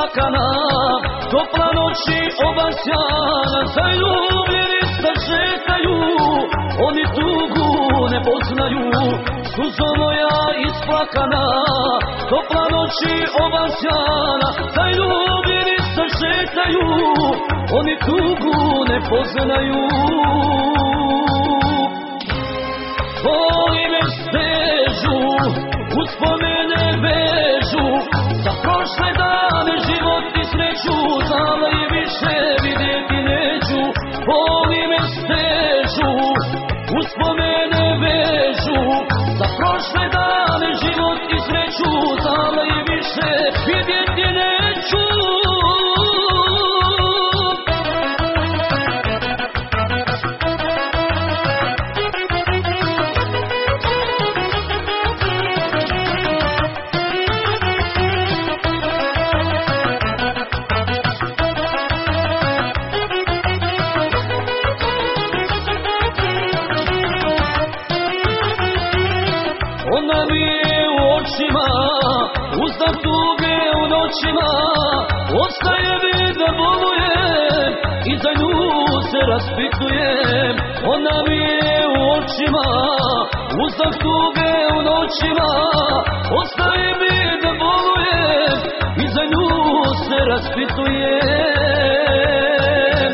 isplakana, topla noći obasjana, zaljubljeni se šetaju, oni tugu ne poznaju. Suzo moja isplakana, topla noći obasjana, zaljubljeni se šetaju, oni tugu ne poznaju. Voli me stežu, uspomene vežu, za prošle dane život i sreću, zala i više vidjeti neću. Voli me stežu, uspomene vežu, za prošle dane život i sreću, zala i više vidjeti neću. Ona mi je u očima, uzdah tuge u noćima, ostaje mi da bolujem i za nju se raspitujem. Ona mi je u očima, uzdah tuge u noćima, ostaje mi da bolujem i za nju se raspitujem.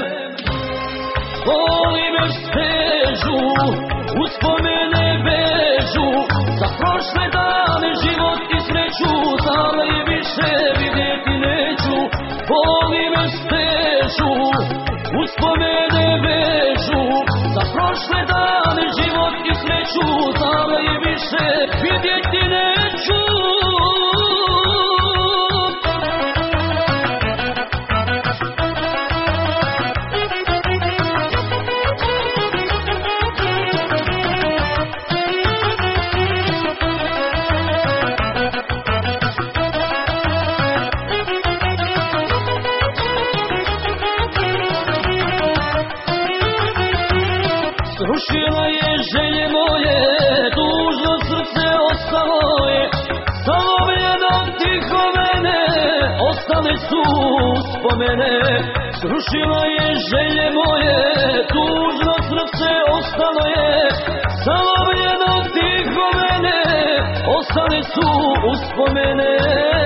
Voli me stežu, uspomene vežu, za prošle dane život i sreću, zala i više vidjeti neću. Voli me stežu, uspomene vežu, za prošle dane život i sreću, zala i više vidjeti neću. Srušila je želje moje, tužno srce ostalo je, zalovljeno tiho mene, ostale su uspomene. Srušila je želje moje, tužno srce ostalo je, zalovljeno tiho mene, ostale su uspomene.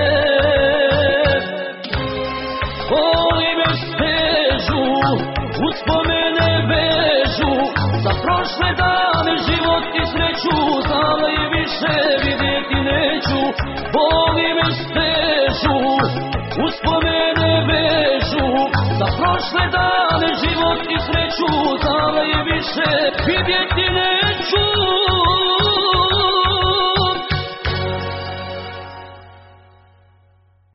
Voli me stežu, uspomene vežu, za prošle dane život i sreću, zala i više vidjeti neću. Voli me stežu, uspomene vežu, za prošle dane život i sreću, zala i više vidjeti neću.